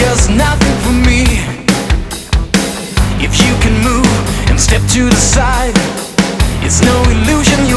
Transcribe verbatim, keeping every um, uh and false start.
just nothing for me. If you can move and step to the side, it's no illusion.